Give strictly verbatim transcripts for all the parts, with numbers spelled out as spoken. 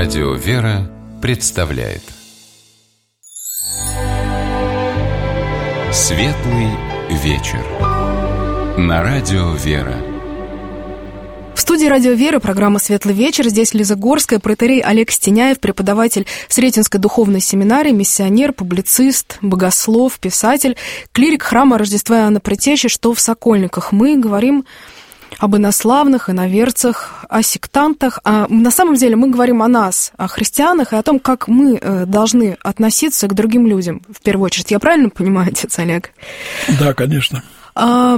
Радио «Вера» представляет Светлый вечер на Радио «Вера». В студии «Радио Вера» программа «Светлый вечер». Здесь Лиза Горская, протоиерей Олег Стеняев, преподаватель Сретенской духовной семинарии, миссионер, публицист, богослов, писатель, клирик храма Рождества Иоанна Предтечи, что в Сокольниках. Мы говорим об инославных, иноверцах, о сектантах. А на самом деле мы говорим о нас, о христианах, и о том, как мы должны относиться к другим людям, в первую очередь. Я правильно понимаю, отец Олег? Да, конечно. А,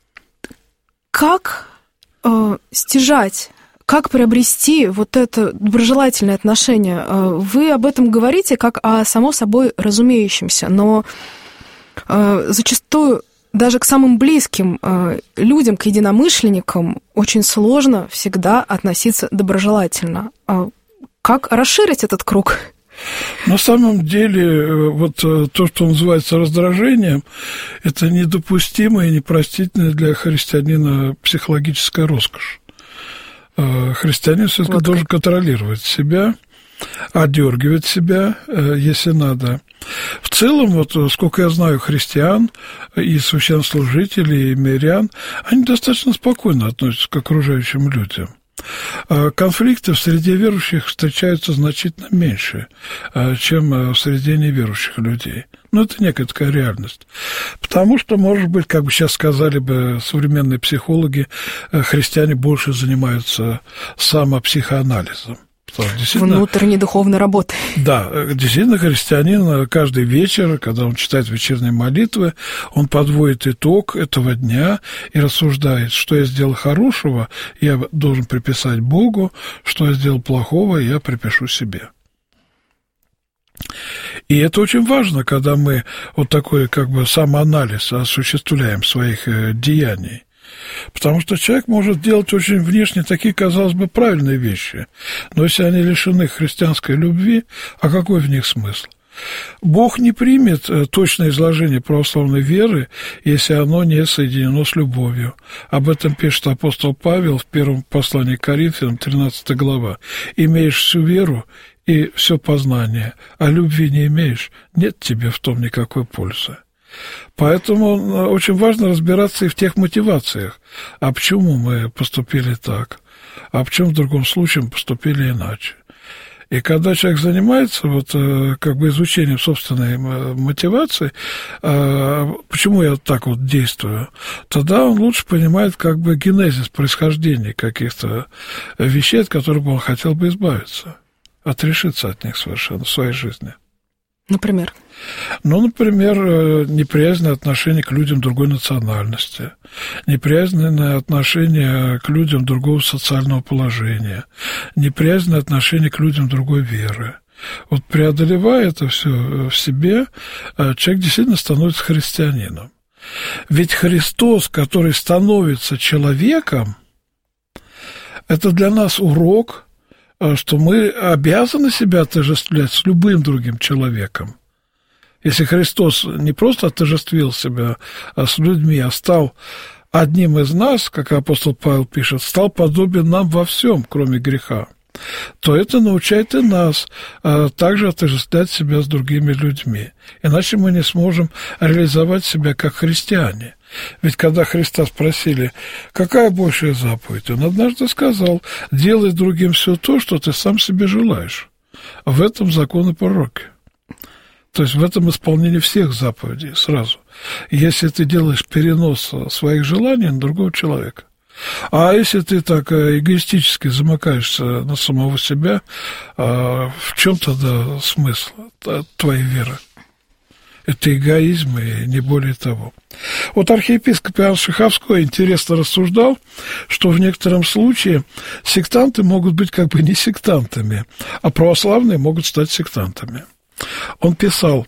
как а, стяжать, как приобрести вот это доброжелательное отношение? Вы об этом говорите как о само собой разумеющемся, но а, зачастую даже к самым близким э, людям, к единомышленникам, очень сложно всегда относиться доброжелательно. А как расширить этот круг? На самом деле, вот то, что называется раздражением, это недопустимая и непростительная для христианина психологическая роскошь. Христианин все-таки вот должен контролировать себя, одергивать себя, если надо. В целом, вот сколько я знаю христиан и священнослужителей, и мирян, они достаточно спокойно относятся к окружающим людям. Конфликты в среде верующих встречаются значительно меньше, чем в среде неверующих людей. Но это некая такая реальность. Потому что, может быть, как бы сейчас сказали бы современные психологи, христиане больше занимаются самопсихоанализом. Внутренней духовной работы. Да, действительно, христианин каждый вечер, когда он читает вечерние молитвы, он подводит итог этого дня и рассуждает, что я сделал хорошего, я должен приписать Богу, что я сделал плохого, я припишу себе. И это очень важно, когда мы вот такой как бы самоанализ осуществляем своих деяний. Потому что человек может делать очень внешне такие, казалось бы, правильные вещи, но если они лишены христианской любви, а какой в них смысл? Бог не примет точное изложение православной веры, если оно не соединено с любовью. Об этом пишет апостол Павел в первом послании к Коринфянам, тринадцатая глава. «Имеешь всю веру и все познание, а любви не имеешь, нет тебе в том никакой пользы». Поэтому очень важно разбираться и в тех мотивациях. А почему мы поступили так? А почему в другом случае мы поступили иначе? И когда человек занимается вот, как бы изучением собственной мотивации, почему я так вот действую, тогда он лучше понимает как бы генезис происхождения каких-то вещей, от которых он хотел бы избавиться, отрешиться от них совершенно в своей жизни. Например? Ну, например, неприязненное отношение к людям другой национальности, неприязненное отношение к людям другого социального положения, неприязненное отношение к людям другой веры. Вот преодолевая это все в себе, человек действительно становится христианином. Ведь Христос, который становится человеком, это для нас урок, что мы обязаны себя отождествлять с любым другим человеком. Если Христос не просто отождествил себя с людьми, а стал одним из нас, как апостол Павел пишет, стал подобен нам во всем, кроме греха, то это научает и нас а, также отождествлять себя с другими людьми. Иначе мы не сможем реализовать себя как христиане. Ведь когда Христа спросили, какая большая заповедь, он однажды сказал: делай другим все то, что ты сам себе желаешь. В этом закон и пророки. То есть в этом исполнение всех заповедей сразу. Если ты делаешь перенос своих желаний на другого человека. А если ты так эгоистически замыкаешься на самого себя, в чем тогда смысл твоей веры? Это эгоизм и не более того. Вот архиепископ Иоанн Шиховской интересно рассуждал, что в некотором случае сектанты могут быть как бы не сектантами, а православные могут стать сектантами. Он писал: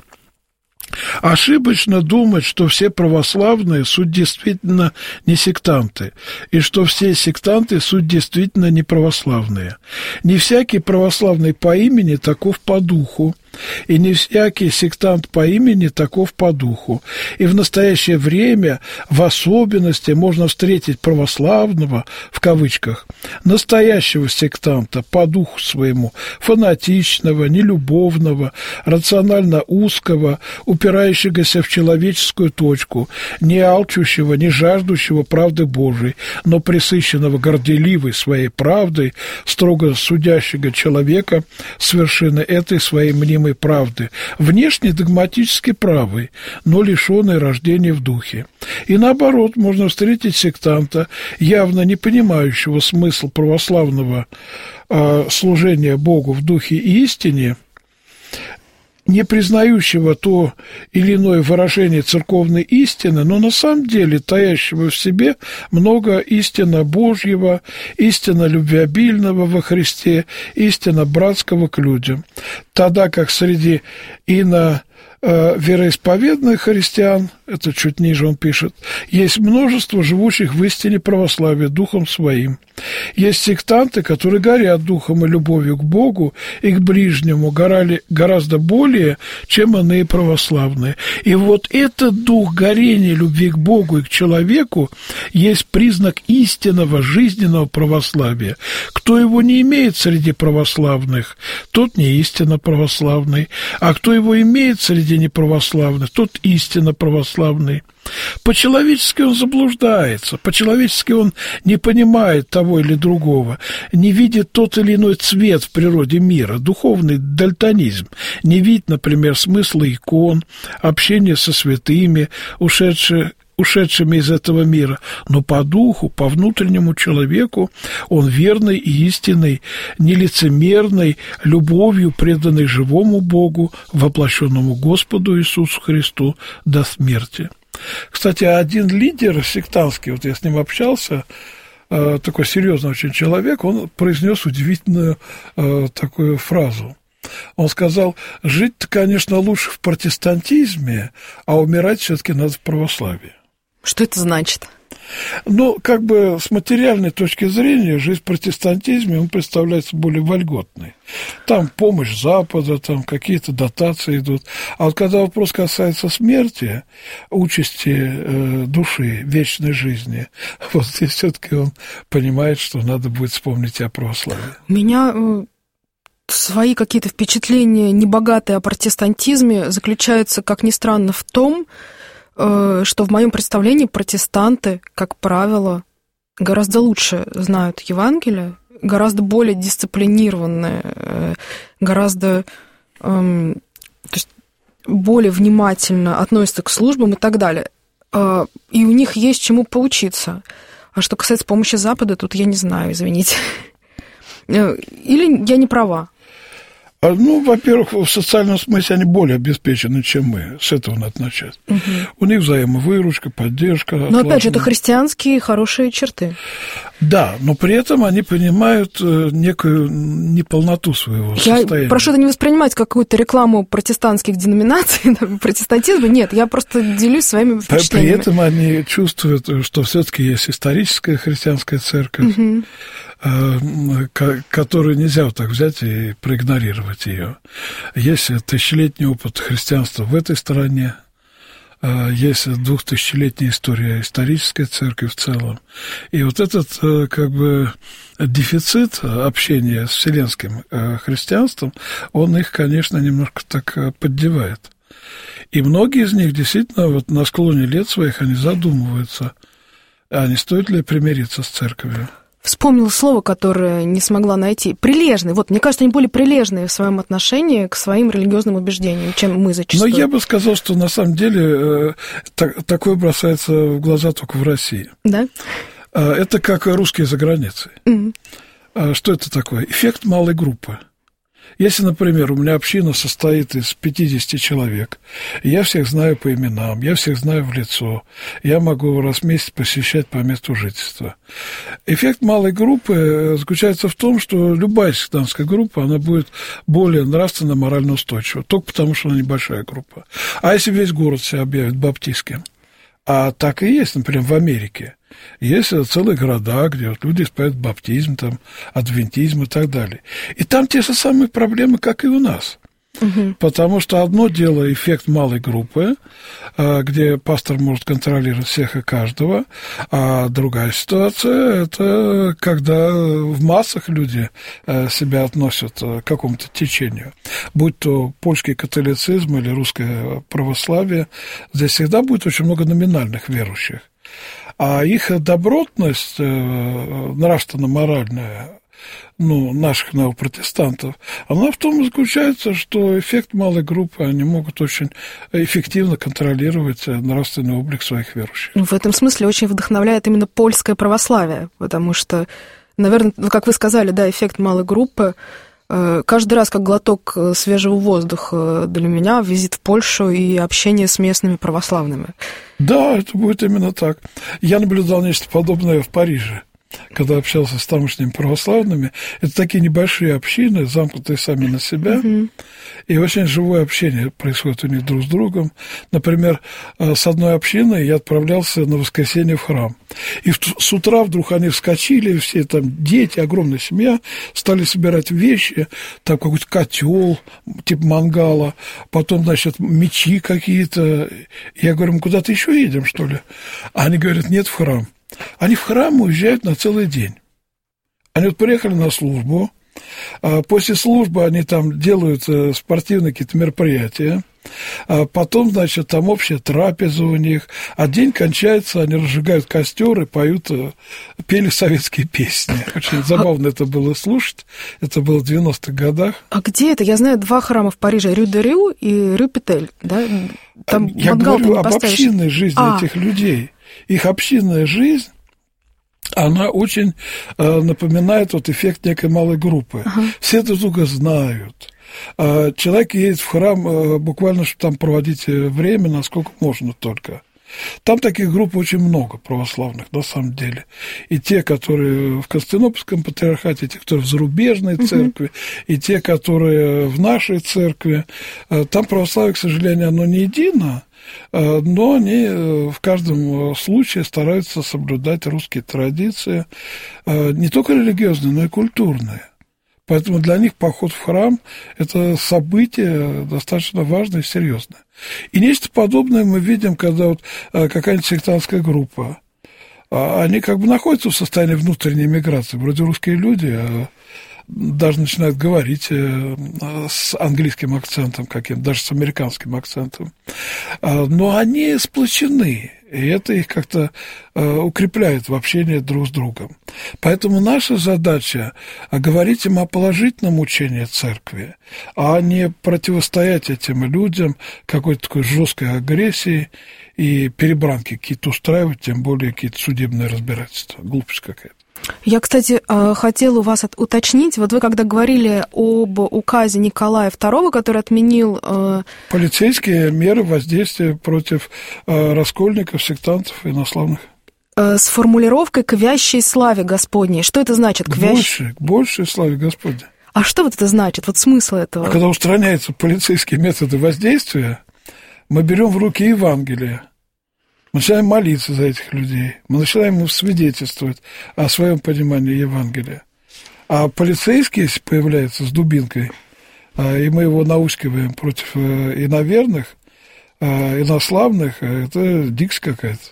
ошибочно думать, что все православные суть действительно не сектанты, и что все сектанты суть действительно не православные. Не всякий православный по имени таков по духу, И не всякий сектант по имени таков по духу. И в настоящее время в особенности можно встретить православного, в кавычках, настоящего сектанта по духу своему, фанатичного, нелюбовного, рационально узкого, упирающегося в человеческую точку, не алчущего, не жаждущего правды Божией, но пресыщенного горделивой своей правдой, строго судящего человека с вершины этой своей мнимой правды, внешне догматически правый, но лишенный рождения в духе. И наоборот, можно встретить сектанта, явно не понимающего смысл православного э, служения Богу в духе и истине, не признающего то или иное выражение церковной истины, но на самом деле таящего в себе много истины Божьего, истины любвеобильного во Христе, истины братского к людям. Тогда как среди ино вероисповедных христиан, это чуть ниже он пишет, есть множество живущих в истине православия духом своим. Есть сектанты, которые горят духом и любовью к Богу и к ближнему горали гораздо более, чем иные православные. И вот этот дух горения любви к Богу и к человеку есть признак истинного жизненного православия. Кто его не имеет среди православных, тот не истинно православный, а кто его имеет среди неправославных, тот истинно православный. По-человечески он заблуждается, по-человечески он не понимает того или другого, не видит тот или иной цвет в природе мира, духовный дальтонизм, не видит, например, смысла икон, общения со святыми, ушедших ушедшими из этого мира, но по духу, по внутреннему человеку он верный и истинный, нелицемерный, любовью преданный живому Богу, воплощенному Господу Иисусу Христу до смерти. Кстати, один лидер сектантский, вот я с ним общался, такой серьезный очень человек, он произнес удивительную такую фразу. Он сказал, жить-то, конечно, лучше в протестантизме, а умирать все-таки надо в православии. Что это значит? Ну, как бы с материальной точки зрения, жизнь в протестантизме, он представляется более вольготной. Там помощь Запада, там какие-то дотации идут. А вот когда вопрос касается смерти, участи э, души, вечной жизни, вот здесь все-таки он понимает, что надо будет вспомнить о православии. У меня э, свои какие-то впечатления небогатые о протестантизме заключаются, как ни странно, в том, что в моем представлении протестанты, как правило, гораздо лучше знают Евангелие, гораздо более дисциплинированные, гораздо то есть, более внимательно относятся к службам и так далее. И у них есть чему поучиться. А что касается помощи Запада, тут я не знаю, извините. Или я не права? Ну, во-первых, в социальном смысле они более обеспечены, чем мы. С этого надо начать. Угу. У них взаимовыручка, поддержка. Но, опять же, это христианские хорошие черты. Да, но при этом они понимают некую неполноту своего я состояния. Я прошу это не воспринимать как какую-то рекламу протестантских деноминаций, протестантизма. Нет, я просто делюсь своими впечатлениями. При этом они чувствуют, что все-таки есть историческая христианская церковь, угу. которую нельзя вот так взять и проигнорировать ее. Есть тысячелетний опыт христианства в этой стране, есть двухтысячелетняя история исторической церкви в целом. И вот этот как бы дефицит общения с вселенским христианством, он их, конечно, немножко так поддевает. И многие из них действительно вот на склоне лет своих они задумываются, а не стоит ли примириться с церковью. Вспомнила слово, которое не смогла найти. Прилежный. Вот, мне кажется, они более прилежные в своем отношении к своим религиозным убеждениям, чем мы зачастую. Но я бы сказал, что на самом деле так, такое бросается в глаза только в России. Да? Это как русские за границей. Mm-hmm. Что это такое? Эффект малой группы. Если, например, у меня община состоит из пятидесяти человек, я всех знаю по именам, я всех знаю в лицо, я могу раз в месяц посещать по месту жительства. Эффект малой группы заключается в том, что любая сектантская группа, она будет более нравственно, морально устойчива, только потому, что она небольшая группа. А если весь город себя объявит баптистским, а так и есть, например, в Америке, есть целые города, где вот люди исповедуют баптизм, там, адвентизм и так далее. И там те же самые проблемы, как и у нас. Угу. Потому что одно дело эффект малой группы, где пастор может контролировать всех и каждого, а другая ситуация – это когда в массах люди себя относят к какому-то течению. Будь то польский католицизм или русское православие, здесь всегда будет очень много номинальных верующих. А их добротность нравственно-моральная, ну, наших неопротестантов, она в том и заключается, что эффект малой группы, они могут очень эффективно контролировать нравственный облик своих верующих. В этом смысле очень вдохновляет именно польское православие, потому что, наверное, как вы сказали, да, эффект малой группы, каждый раз как глоток свежего воздуха для меня визит в Польшу и общение с местными православными. Да, это будет именно так. Я наблюдал нечто подобное в Париже, когда общался с тамошними православными. Это такие небольшие общины, замкнутые сами на себя, uh-huh. и очень живое общение происходит у них друг с другом. Например, с одной общиной я отправлялся на воскресенье в храм. И с утра вдруг они вскочили, все там дети, огромная семья, стали собирать вещи, там какой-то котел, типа мангала, потом, значит, мечи какие-то. Я говорю, мы куда-то еще едем, что ли? А они говорят, нет, в храм. Они в храм уезжают на целый день. Они вот приехали на службу, а после службы они там делают спортивные какие-то мероприятия, а потом, значит, там общая трапеза у них, а день кончается, они разжигают костер и поют, пели советские песни. Очень забавно а... это было слушать, это было в девяностых годах. А где это? Я знаю два храма в Париже, Рю-де-Рю и Рю-Петель, да? Там Я говорю об общинной жизни а. этих людей. Их общинная жизнь, она очень э, напоминает вот эффект некой малой группы. Ага. Все друг друга знают. Э, человек едет в храм э, буквально, чтобы там проводить время, насколько можно только. Там таких групп очень много православных, на самом деле. И те, которые в Константинопольском патриархате, и те, которые в зарубежной церкви, uh-huh. и те, которые в нашей церкви. Там православие, к сожалению, оно не едино, но они в каждом случае стараются соблюдать русские традиции, не только религиозные, но и культурные. Поэтому для них поход в храм – это событие достаточно важное и серьезное. И нечто подобное мы видим, когда вот какая-нибудь сектантская группа, они как бы находятся в состоянии внутренней миграции. Вроде русские люди даже начинают говорить с английским акцентом каким-то, даже с американским акцентом. Но они сплочены, и это их как-то укрепляет в общении друг с другом. Поэтому наша задача говорить им о положительном учении церкви, а не противостоять этим людям какой-то такой жесткой агрессии и перебранки какие-то устраивать, тем более какие-то судебные разбирательства. Глупость какая-то. Я, кстати, хотела у вас уточнить, вот вы когда говорили об указе Николая второго, который отменил... Полицейские меры воздействия против раскольников, сектантов инославных. С формулировкой «к вящей славе Господней». Что это значит? К большей, к большей славе Господней. А что вот это значит? Вот смысл этого? А когда устраняются полицейские методы воздействия, мы берем в руки Евангелие. Мы начинаем молиться за этих людей, мы начинаем им свидетельствовать о своем понимании Евангелия. А полицейский, если появляется с дубинкой, и мы его наускиваем против иноверных, инославных, это дикость какая-то.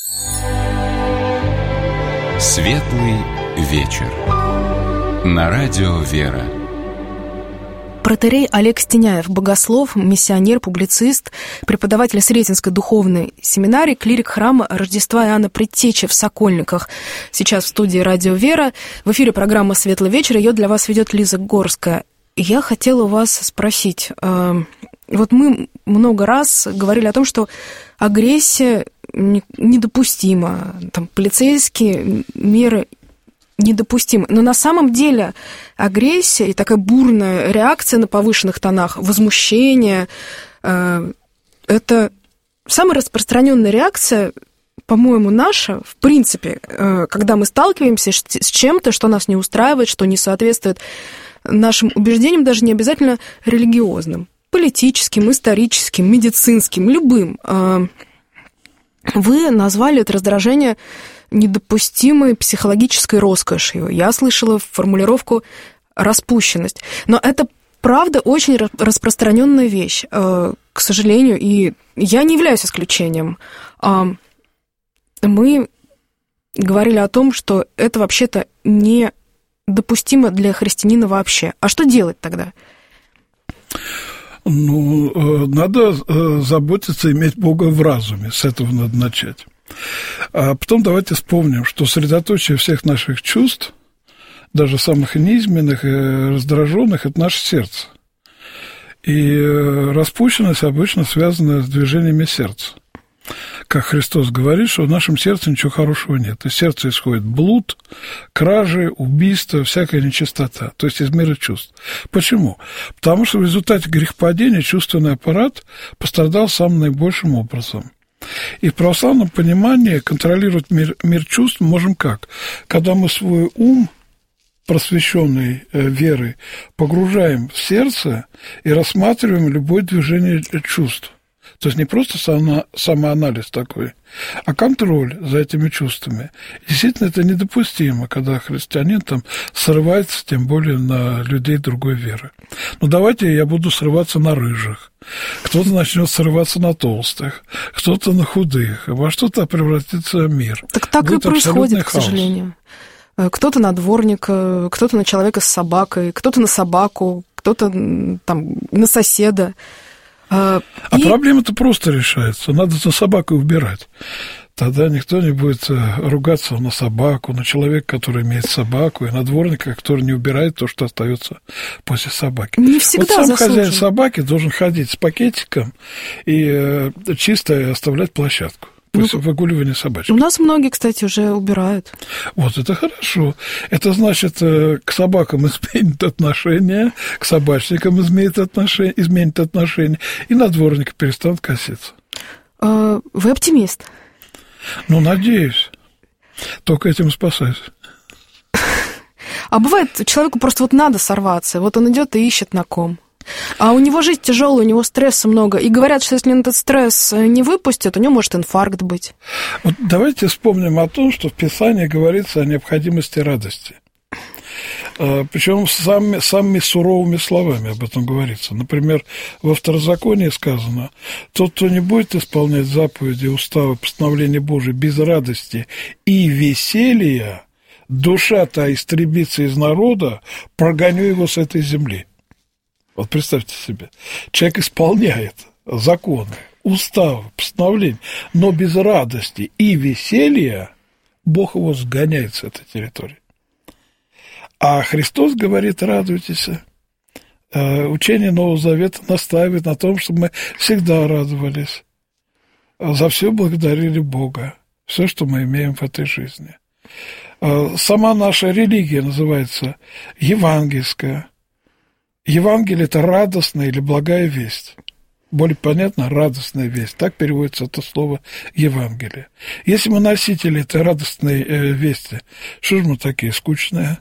Светлый вечер. На радио «Вера». Протоиерей Олег Стеняев, богослов, миссионер, публицист, преподаватель Сретенской духовной семинарии, клирик храма Рождества Иоанна Предтечи в Сокольниках. Сейчас в студии «Радио Вера». В эфире программа «Светлый вечер». Ее для вас ведет Лиза Горская. Я хотела у вас спросить. Вот мы много раз говорили о том, что агрессия недопустима, там, полицейские меры недопустимы. Но на самом деле агрессия и такая бурная реакция на повышенных тонах, возмущение, э, это самая распространенная реакция, по-моему, наша, в принципе, э, когда мы сталкиваемся с чем-то, что нас не устраивает, что не соответствует нашим убеждениям, даже не обязательно религиозным, политическим, историческим, медицинским, любым. Э, вы назвали это раздражение недопустимой психологической роскошью. Я слышала формулировку «распущенность». Но это правда, очень распространенная вещь, к сожалению, и я не являюсь исключением. Мы говорили о том, что это вообще-то недопустимо для христианина вообще. А что делать тогда? Ну, надо заботиться, иметь Бога в разуме, с этого надо начать. А потом давайте вспомним, что средоточие всех наших чувств, даже самых низменных и раздраженных, это наше сердце. И распущенность обычно связана с движениями сердца. Как Христос говорит, что в нашем сердце ничего хорошего нет. Из сердца исходит блуд, кражи, убийства, всякая нечистота, то есть из мира чувств. Почему? Потому что в результате грехопадения чувственный аппарат пострадал самым наибольшим образом. И в православном понимании контролировать мир, мир чувств мы можем как? Когда мы свой ум, просвещенный верой, погружаем в сердце и рассматриваем любое движение чувств. То есть не просто самоанализ такой, а контроль за этими чувствами. Действительно, это недопустимо, когда христианин там срывается, тем более на людей другой веры. Ну, давайте я буду срываться на рыжих. Кто-то начнет срываться на толстых, кто-то на худых. Во что-то превратится мир. Так так Будет и происходит, к сожалению. Кто-то на дворника, кто-то на человека с собакой, кто-то на собаку, кто-то там на соседа. А и... проблема-то просто решается. Надо за собакой убирать. Тогда никто не будет ругаться на собаку, на человека, который имеет собаку, и на дворника, который не убирает то, что остается после собаки. Не всегда вот сам заслужен. Хозяин собаки должен ходить с пакетиком и чисто оставлять площадку. После ну, выгуливания собачки. У нас многие, кстати, уже убирают. Вот, это хорошо. Это значит, к собакам изменят отношения, к собачникам изменят отношения, изменят отношения, и на дворника перестанут коситься. А, вы оптимист? Ну, надеюсь. Только этим спасаюсь. А бывает, человеку просто вот надо сорваться, вот он идет и ищет на ком. А у него жизнь тяжелая, у него стресса много. И говорят, что если он этот стресс не выпустит, у него может инфаркт быть. Вот давайте вспомним о том, что в Писании говорится о необходимости радости. Причем самыми, самыми суровыми словами об этом говорится. Например, во Второзаконии сказано: тот, кто не будет исполнять заповеди, уставы, постановления Божии без радости и веселья, душа-то истребится из народа, прогоню его с этой земли. Вот представьте себе, человек исполняет законы, уставы, постановления, но без радости и веселья Бог его сгоняет с этой территории. А Христос говорит: радуйтесь. Учение Нового Завета настаивает на том, чтобы мы всегда радовались, за все благодарили Бога, все, что мы имеем в этой жизни. Сама наша религия называется евангельская. Евангелие – это радостная или благая весть. Более понятно, радостная весть. Так переводится это слово Евангелие. Если мы носители этой радостной вести, что же мы такие скучные?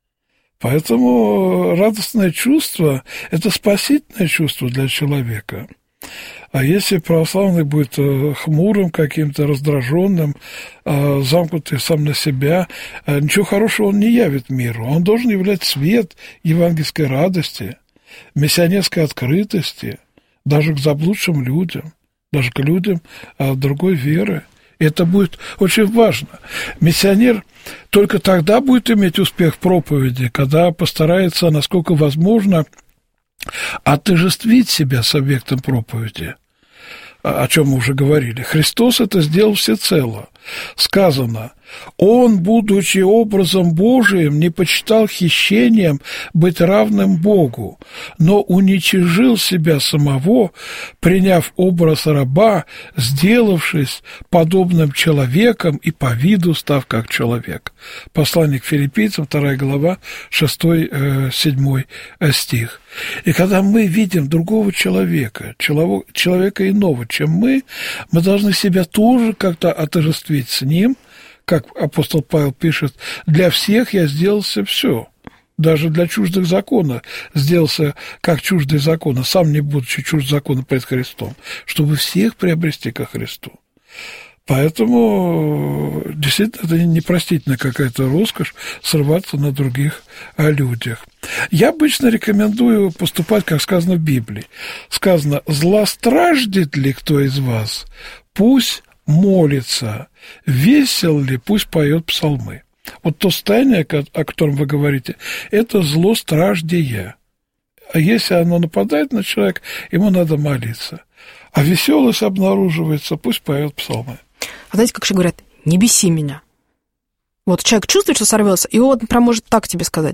Поэтому радостное чувство – это спасительное чувство для человека. А если православный будет хмурым каким-то, раздраженным, замкнутый сам на себя, ничего хорошего он не явит миру. Он должен являть свет евангельской радости, миссионерской открытости, даже к заблудшим людям, даже к людям другой веры. И это будет очень важно. Миссионер только тогда будет иметь успех в проповеди, когда постарается, насколько возможно, отождествить себя с объектом проповеди, о чем мы уже говорили. Христос это сделал всецело. Сказано: Он, будучи образом Божиим, не почитал хищением быть равным Богу, но уничижил себя самого, приняв образ раба, сделавшись подобным человеком и по виду став как человек. Послание к Филиппийцам, вторая глава, шестой-седьмой стих. И когда мы видим другого человека, человека иного, чем мы, мы должны себя тоже как-то отождествить с ним. Как апостол Павел пишет: для всех я сделался все, даже для чуждых закона сделался как чуждый закона, сам не будучи чужд закона пред Христом, чтобы всех приобрести ко Христу. Поэтому действительно это непростительная какая-то роскошь срываться на других людях. Я обычно рекомендую поступать, как сказано в Библии. Сказано, злостраждет ли кто из вас, пусть молится, весел ли, пусть поет псалмы. Вот то состояние, о котором вы говорите, это злостраждение. А если оно нападает на человека, ему надо молиться. А веселость обнаруживается, пусть поет псалмы. А знаете, как еще говорят, не беси меня. Вот человек чувствует, что сорвется, и он прям может так тебе сказать.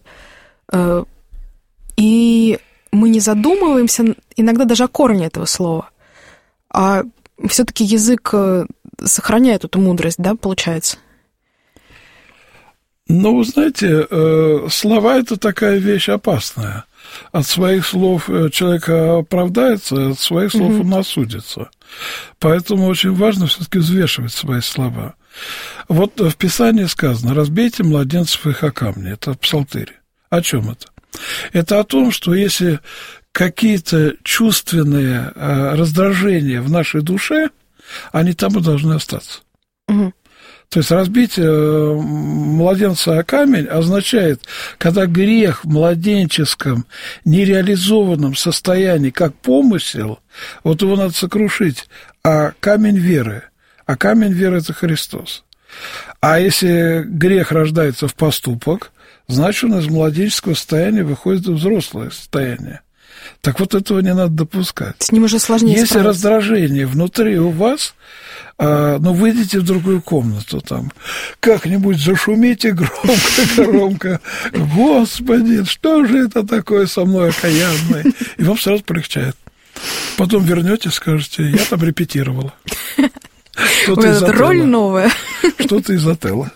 И мы не задумываемся иногда даже о корне этого слова. А все-таки язык сохраняет эту мудрость, да, получается? Ну, вы знаете, слова – это такая вещь опасная. От своих слов человек оправдается, от своих слов mm-hmm. он осудится. Поэтому очень важно все-таки взвешивать свои слова. Вот в Писании сказано: «Разбейте младенцев их о камни». Это в Псалтыре. О чем это? Это о том, что если какие-то чувственные раздражения в нашей душе, они там и должны остаться. Mm-hmm. То есть разбить младенца о камень означает, когда грех в младенческом, нереализованном состоянии, как помысел, вот его надо сокрушить, а камень веры, а камень веры – это Христос. А если грех рождается в поступок, значит, он из младенческого состояния выходит в взрослое состояние. Так вот, этого не надо допускать. С ним уже сложнее Если справиться. раздражение внутри у вас, а, ну, выйдите в другую комнату, там, как-нибудь зашумите громко-громко. Господи, что же это такое со мной окаянное? И вам сразу полегчает. Потом вернетесь, скажете, я там репетировала. Что-то из Отелла. Роль новая. Что-то из Отелла.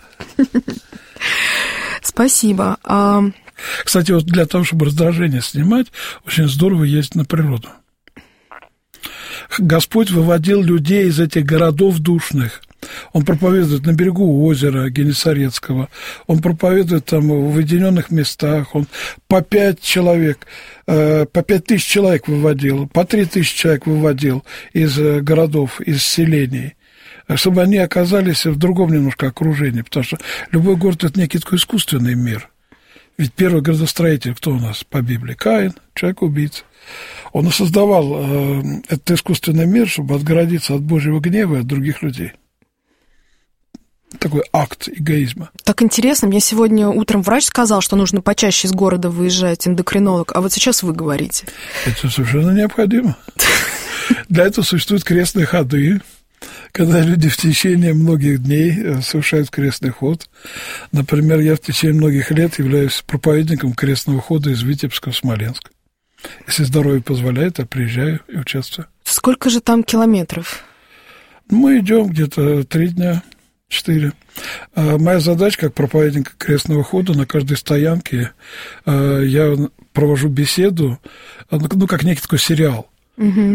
Спасибо. Кстати, вот для того, чтобы раздражение снимать, очень здорово ездить на природу. Господь выводил людей из этих городов душных. Он проповедует на берегу озера Генесарецкого, он проповедует там в уединенных местах, он по пять человек, по пять тысяч человек выводил, по три тысячи человек выводил из городов, из селений, чтобы они оказались в другом немножко окружении, потому что любой город – это некий такой искусственный мир. Ведь первый градостроитель, кто у нас по Библии? Каин, человек-убийца. Он и создавал э, этот искусственный мир, чтобы отгородиться от Божьего гнева и от других людей. Такой акт эгоизма. Так интересно, мне сегодня утром врач сказал, что нужно почаще из города выезжать, эндокринолог, а вот сейчас вы говорите. Это совершенно необходимо. Для этого существуют крестные ходы, когда люди в течение многих дней совершают крестный ход. Например, я в течение многих лет являюсь проповедником крестного хода из Витебска в Смоленск. Если здоровье позволяет, я приезжаю и участвую. Сколько же там километров? Мы идем где-то три дня, четыре. Моя задача, как проповедника крестного хода, на каждой стоянке я провожу беседу, ну, как некий такой сериал. Угу.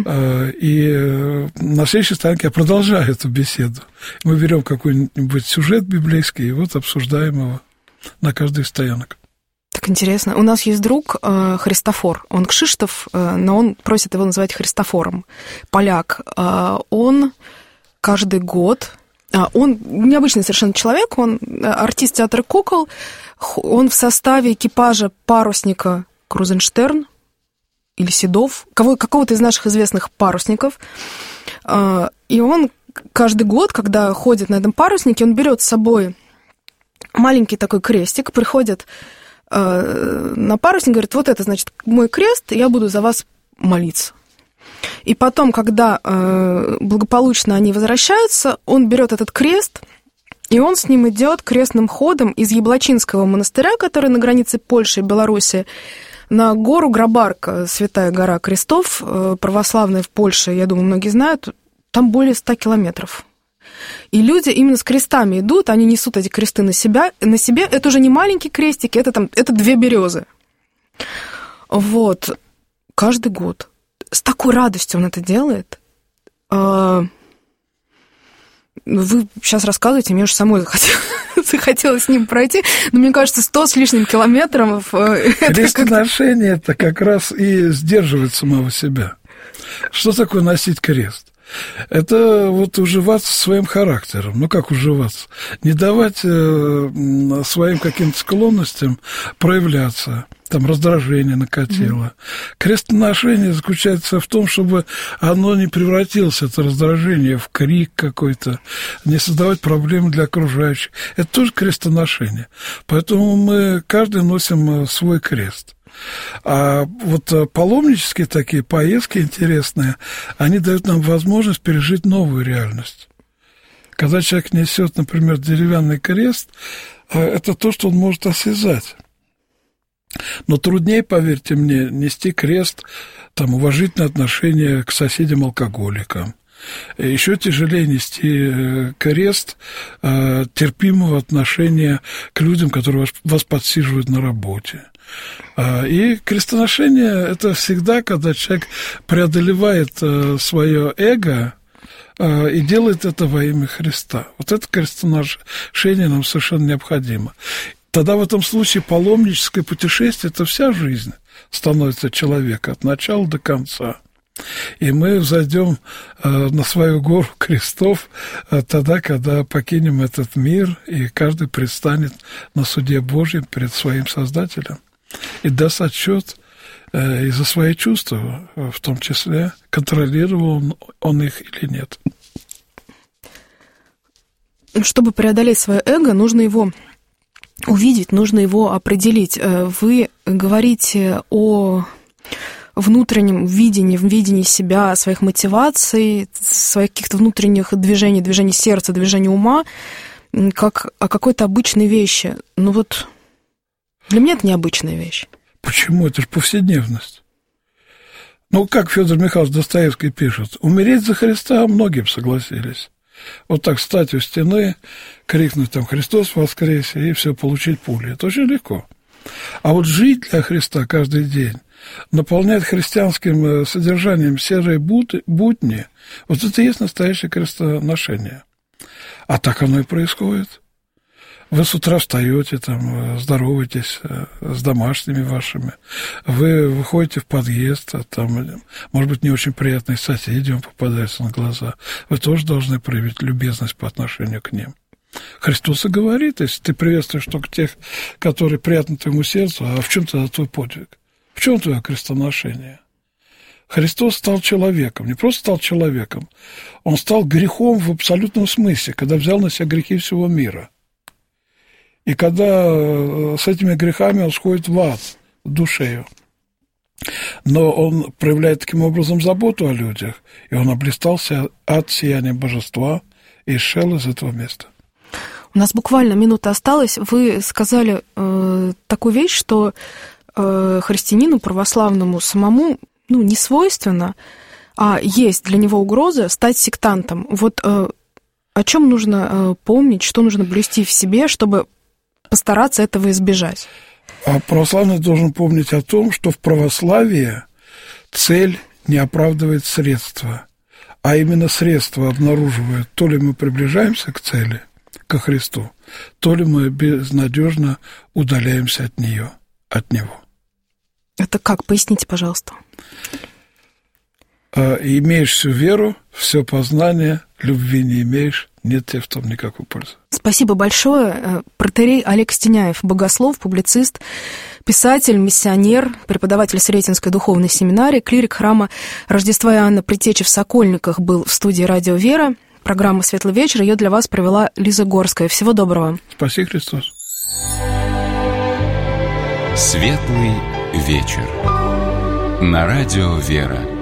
И на следующей стоянке я продолжаю эту беседу. Мы берем какой-нибудь сюжет библейский и вот обсуждаем его на каждой из стоянок. Так интересно. У нас есть друг Христофор. Он Кшиштоф, но он просит его называть Христофором. Поляк. Он каждый год... Он необычный совершенно человек. Он артист театра кукол. Он в составе экипажа парусника Крузенштерн или Седов, кого, какого-то из наших известных парусников. И он каждый год, когда ходит на этом паруснике, он берет с собой маленький такой крестик, приходит на парусник, говорит, вот это, значит, мой крест, я буду за вас молиться. И потом, когда благополучно они возвращаются, он берет этот крест, и он с ним идет крестным ходом из Яблочинского монастыря, который на границе Польши и Беларуси, на гору Грабарка, Святая гора крестов, православная в Польше, я думаю, многие знают, там более ста километров. И люди именно с крестами идут, они несут эти кресты на себя, на себе. Это уже не маленькие крестики, это, там, это две березы. Вот. Каждый год. С такой радостью он это делает. Вы сейчас рассказываете, мне уже самой захотелось, захотелось с ним пройти, но мне кажется, сто с лишним километров... Крестоношение – это как раз и сдерживает самого себя. Что такое носить крест? Это вот уживаться своим характером. Ну, как уживаться? Не давать э, своим каким-то склонностям проявляться. Там раздражение накатило. Mm-hmm. Крестоношение заключается в том, чтобы оно не превратилось, это раздражение, в крик какой-то, не создавать проблемы для окружающих. Это тоже крестоношение. Поэтому мы каждый носим свой крест. А вот паломнические такие поездки интересные, они дают нам возможность пережить новую реальность. Когда человек несет, например, деревянный крест, это то, что он может осязать. Но труднее, поверьте мне, нести крест, там, уважительное отношение к соседям-алкоголикам. Еще тяжелее нести крест э, терпимого отношения к людям, которые вас, вас подсиживают на работе. Э, и крестоношение – это всегда, когда человек преодолевает э, свое эго э, и делает это во имя Христа. Вот это крестоношение нам совершенно необходимо. Тогда в этом случае паломническое путешествие – это вся жизнь становится человека от начала до конца. И мы взойдем э, на свою гору крестов э, тогда, когда покинем этот мир, и каждый предстанет на суде Божьем перед своим Создателем и даст отчет э, и за свои чувства, в том числе, контролировал он, он их или нет. Чтобы преодолеть свое эго, нужно его увидеть, нужно его определить. Вы говорите о внутреннем видении, видении себя, своих мотиваций, своих каких-то внутренних движений, движений сердца, движений ума, как о какой-то обычной вещи. Ну вот для меня это необычная вещь. Почему? Это же повседневность. Ну, как Федор Михайлович Достоевский пишет, умереть за Христа многие бы согласились. Вот так встать у стены, крикнуть там «Христос воскресе» и все, получить пули. Это очень легко. А вот жить для Христа каждый день, наполнять христианским содержанием серые будни, вот это и есть настоящее крестоношение. А так оно и происходит. Вы с утра встаете, там, здороваетесь с домашними вашими, вы выходите в подъезд, а там, может быть, не очень приятные соседи вам попадаются на глаза. Вы тоже должны проявить любезность по отношению к ним. Христос и говорит, если ты приветствуешь только тех, которые приятны твоему сердцу, а в чем тогда твой подвиг? В чем твое крестоношение? Христос стал человеком, не просто стал человеком, он стал грехом в абсолютном смысле, когда взял на себя грехи всего мира. И когда с этими грехами он сходит в ад, в душею. Но он проявляет таким образом заботу о людях, и он облистался от сияния божества и шел из этого места. У нас буквально минута осталась. Вы сказали э, такую вещь, что э, христианину православному самому ну, не свойственно, а есть для него угроза стать сектантом. Вот э, о чем нужно э, помнить, что нужно блюсти в себе, чтобы постараться этого избежать? А православный должен помнить о том, что в православии цель не оправдывает средства, а именно средства обнаруживают, то ли мы приближаемся к цели, ко Христу, то ли мы безнадежно удаляемся от нее, от Него. Это как? Поясните, пожалуйста. А, имеешь всю веру, все познание, любви не имеешь, нет тебе в том никакой пользы. Спасибо большое. Протоиерей Олег Стеняев, богослов, публицист, писатель, миссионер, преподаватель Сретенской духовной семинарии, клирик храма Рождества Иоанна Предтечи в Сокольниках был в студии «Радио Вера». Программа «Светлый вечер». Ее для вас провела Лиза Горская. Всего доброго. Спаси Христос. «Светлый вечер» на Радио Вера.